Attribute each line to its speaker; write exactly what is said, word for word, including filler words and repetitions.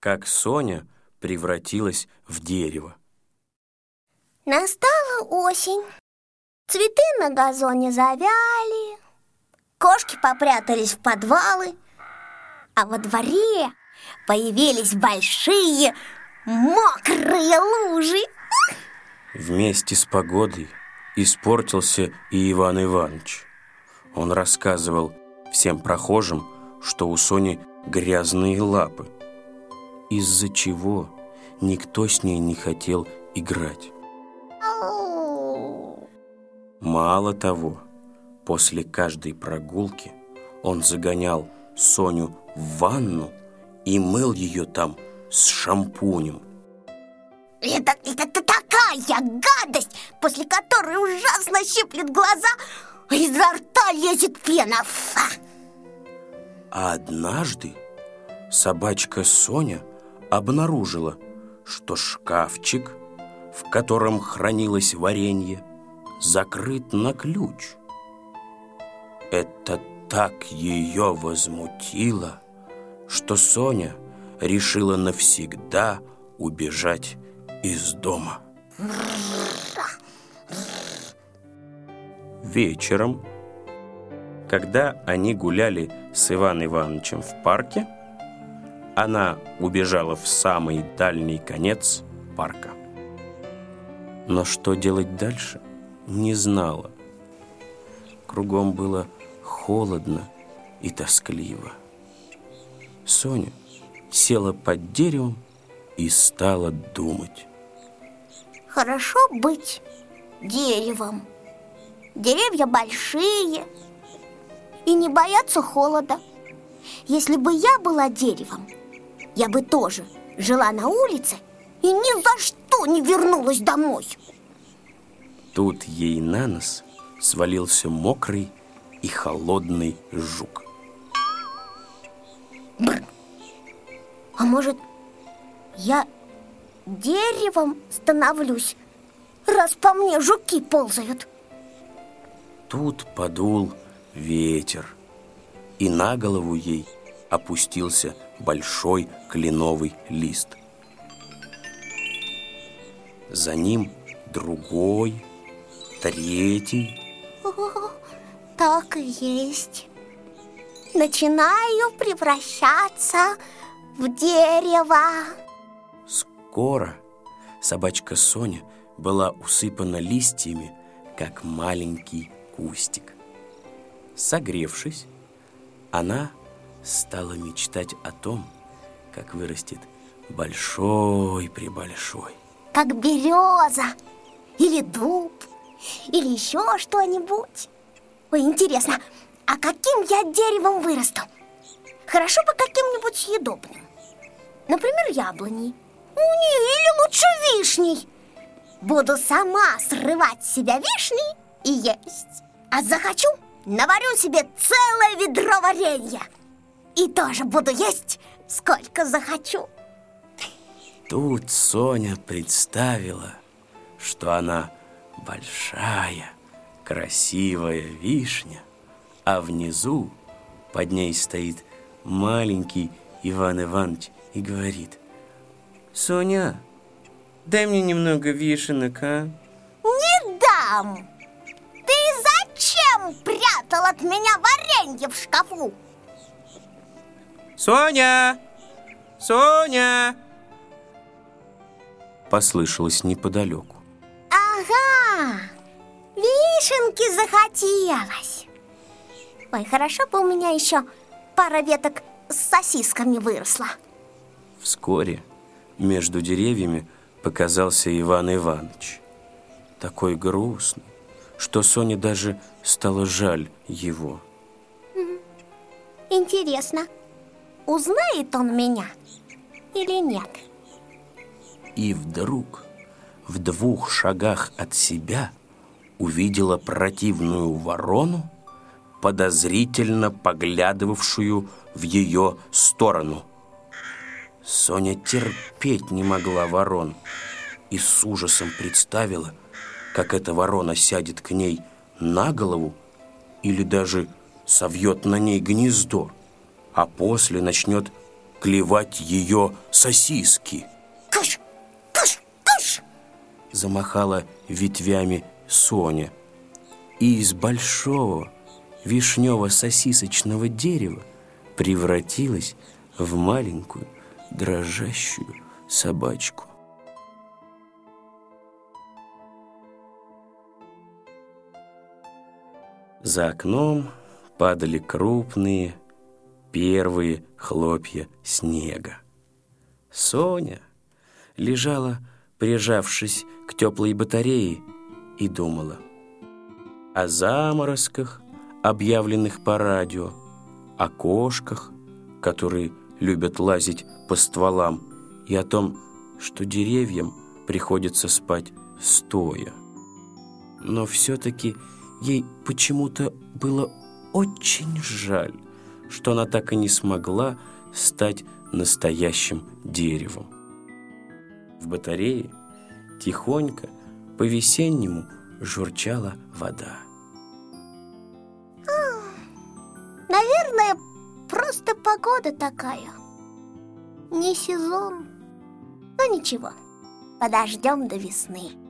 Speaker 1: как Соня превратилась в дерево.
Speaker 2: Настала осень. Цветы на газоне завяли, кошки попрятались в подвалы, а во дворе появились большие мокрые лужи.
Speaker 1: Вместе с погодой испортился и Иван Иванович. Он рассказывал всем прохожим, что у Сони грязные лапы, из-за чего никто с ней не хотел играть. Мало того, после каждой прогулки он загонял Соню в ванну и мыл ее там с шампунем.
Speaker 2: Это, это, это такая гадость, после которой ужасно щиплет глаза, а изо рта лезет пена. Фа!
Speaker 1: А однажды собачка Соня обнаружила, что шкафчик, в котором хранилось варенье, закрыт на ключ. Это так ее возмутило, что Соня решила навсегда убежать из дома. Вечером, когда они гуляли с Иваном Ивановичем в парке, она убежала в самый дальний конец парка. Но что делать дальше, не знала. Кругом было холодно и тоскливо. Соня села под деревом и стала думать.
Speaker 2: Хорошо быть деревом. Деревья большие и не боятся холода. Если бы я была деревом, я бы тоже жила на улице и ни за что не вернулась домой.
Speaker 1: Тут ей на нос свалился мокрый и холодный жук.
Speaker 2: Бррр. А может, я деревом становлюсь, раз по мне жуки ползают?
Speaker 1: Тут подул ветер, и на голову ей опустился большой кленовый лист. За ним другой, третий.
Speaker 2: О, так и есть. Начинаю превращаться в дерево.
Speaker 1: Скоро собачка Соня была усыпана листьями, как маленький кустик. Согревшись, она стала мечтать о том, как вырастет большой-пребольшой.
Speaker 2: Как береза, или дуб, или еще что-нибудь. Ой, интересно, а каким я деревом вырасту? Хорошо бы каким-нибудь съедобным. Например, яблоней. Или лучше вишней. Буду сама срывать с себя вишни и есть. А захочу, наварю себе целое ведро варенья. И тоже буду есть, сколько захочу.
Speaker 1: Тут Соня представила, что она большая, красивая вишня, а внизу под ней стоит маленький Иван Иванович и говорит: «Соня, дай мне немного вишенок, а?»
Speaker 2: «Не дам! Ты зачем прятал от меня варенье в шкафу?»
Speaker 1: «Соня! Соня!» Послышалось неподалеку.
Speaker 2: Ага, вишенки захотелось. Ой, хорошо бы у меня еще пара веток с сосисками выросла.
Speaker 1: Вскоре между деревьями показался Иван Иванович. Такой грустный, что Соне даже стало жаль его.
Speaker 2: Интересно, узнает он меня или нет?
Speaker 1: И вдруг в двух шагах от себя увидела противную ворону, подозрительно поглядывавшую в ее сторону. Соня терпеть не могла ворон и с ужасом представила, как эта ворона сядет к ней на голову или даже совьет на ней гнездо, а после начнет клевать ее сосиски.
Speaker 2: Кыш, кыш, кыш!
Speaker 1: Замахала ветвями Соня, и из большого вишнево-сосисочного дерева превратилась в маленькую дрожащую собачку. За окном падали крупные первые хлопья снега. Соня лежала, прижавшись к теплой батарее, и думала о заморозках, объявленных по радио, о кошках, которые любят лазить по стволам, и о том, что деревьям приходится спать стоя. Но все-таки ей почему-то было очень жаль, что она так и не смогла стать настоящим деревом. В батарее тихонько по-весеннему журчала вода.
Speaker 2: Наверное, просто погода такая. Не сезон. Но ничего, подождем до весны.